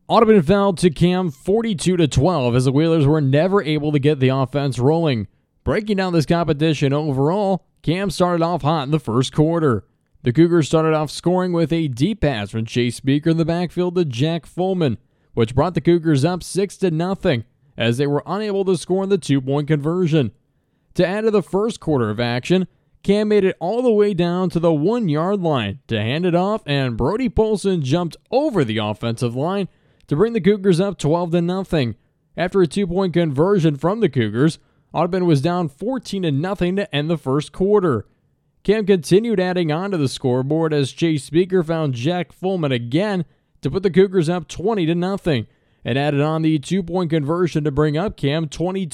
Audubon fell to Cam 42-12 as the Whalers were never able to get the offense rolling. Breaking down this competition overall, Cam started off hot in the first quarter. The Cougars started off scoring with a deep pass from Chase Speaker in the backfield to Jack Fullman, which brought the Cougars up 6-0 as they were unable to score in the two-point conversion. To add to the first quarter of action, Cam made it all the way down to the 1-yard line to hand it off, and Brody Polson jumped over the offensive line to bring the Cougars up 12-0. After a two-point conversion from the Cougars, Audubon was down 14-0 to end the first quarter. Cam continued adding on to the scoreboard as Chase Speaker found Jack Fullman again to put the Cougars up 20-0 and added on the two-point conversion to bring up Cam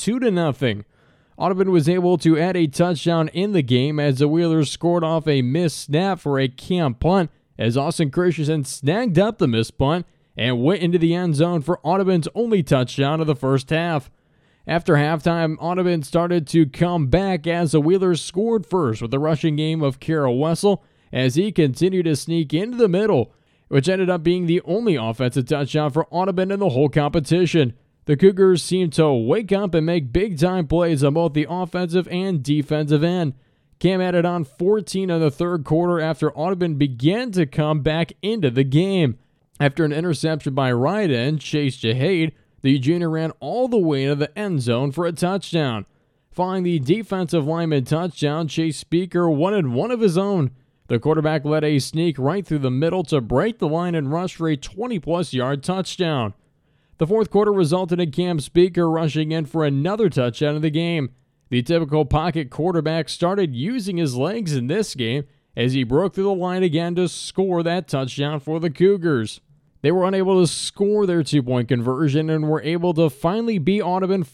22-0. Audubon was able to add a touchdown in the game as the Whalers scored off a missed snap for a Cam punt as Austin Christensen snagged up the missed punt and went into the end zone for Audubon's only touchdown of the first half. After halftime, Audubon started to come back as the Whalers scored first with the rushing game of Carroll Wessel as he continued to sneak into the middle, which ended up being the only offensive touchdown for Audubon in the whole competition. The Cougars seemed to wake up and make big-time plays on both the offensive and defensive end. Cam added on 14 in the third quarter after Audubon began to come back into the game. After an interception by right end Chase Jahade, the junior ran all the way into the end zone for a touchdown. Following the defensive lineman touchdown, Chase Speaker wanted one of his own. The quarterback led a sneak right through the middle to break the line and rush for a 20-plus yard touchdown. The fourth quarter resulted in Cam Speaker rushing in for another touchdown of the game. The typical pocket quarterback started using his legs in this game as he broke through the line again to score that touchdown for the Cougars. They were unable to score their two-point conversion and were able to finally beat Audubon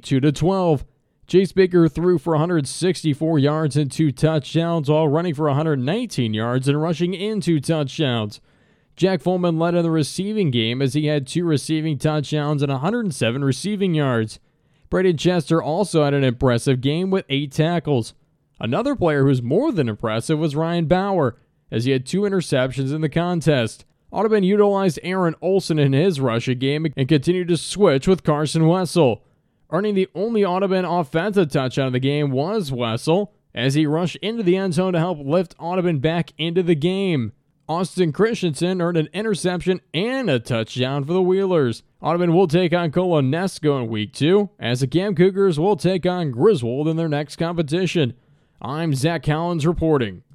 42-12. Chase Speaker threw for 164 yards and 2 touchdowns while running for 119 yards and rushing in 2 touchdowns. Jack Fullman led in the receiving game as he had 2 receiving touchdowns and 107 receiving yards. Braden Chester also had an impressive game with 8 tackles. Another player who was more than impressive was Ryan Bauer, as he had 2 interceptions in the contest. Audubon utilized Aaron Olson in his rushing game and continued to switch with Carson Wessel. Earning the only Audubon offensive touchdown of the game was Wessel, as he rushed into the end zone to help lift Audubon back into the game. Austin Christensen earned an interception and a touchdown for the Whalers. Audubon will take on Colonesco in Week 2, as the Cam Cougars will take on Griswold in their next competition. I'm Zach Collins reporting.